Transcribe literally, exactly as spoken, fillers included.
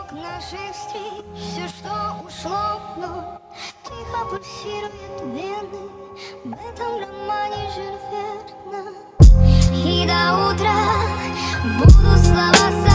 Итог наших встреч, все, что ушло вновь, тихо пульсирует вены в этом романе Жюль Верна. И до утра буду слова